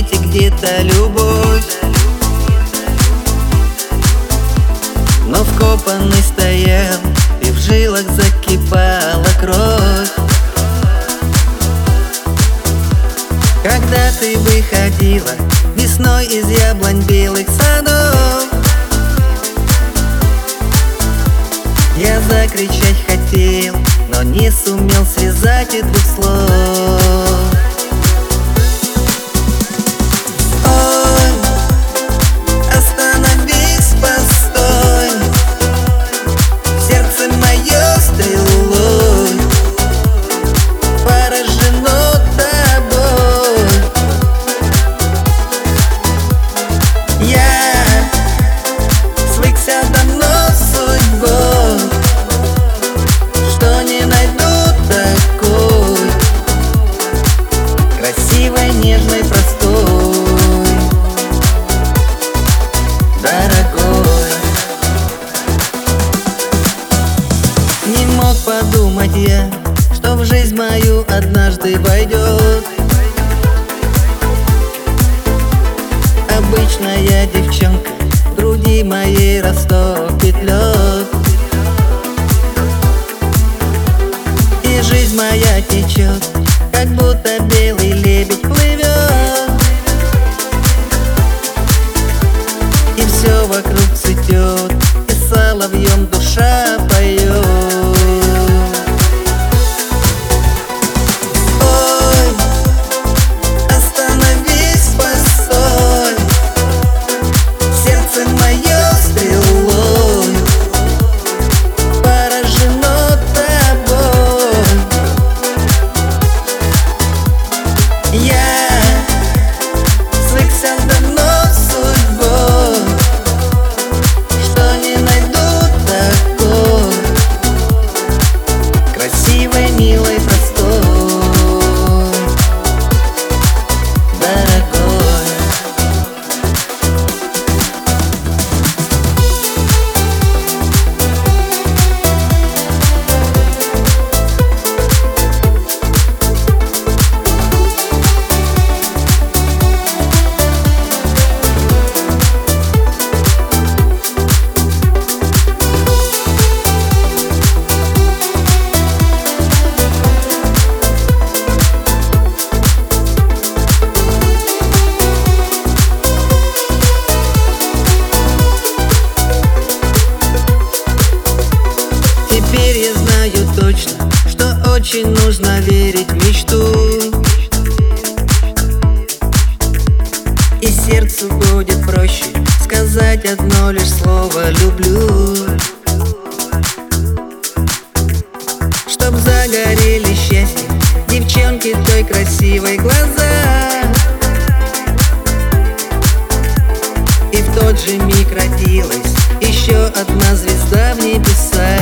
свете где-то любовь, но вкопанный стоял, и в жилах закипала кровь. Когда ты выходила весной из яблонь белых садов, я закричать хотел, но не сумел связать и двух слов. Ой, остановись, постой, сердце мое стрелой поражено тобой. Я свыкся давно с судьбой, что не найду такой красивой, нежной, простой, дорогой. Не мог подумать я, что в жизнь мою однажды войдет обычная девчонка, в груди моей растопит лед, и жизнь моя течет, как будто белый лебедь плывет, и все вокруг цветет, и соловьем душа поет. Ой, остановись, постой, сердце мое стрелой поражено тобой. Я свыкся давно с судьбой, что не найду такой красивой, милой, простой, дорогой. Теперь я знаю точно, что очень нужно верить в мечту, и сердцу будет проще сказать одно лишь слово «люблю», чтоб загорели счастье девчонки той красивой глаза, и в тот же миг родилась еще одна звезда в небесах.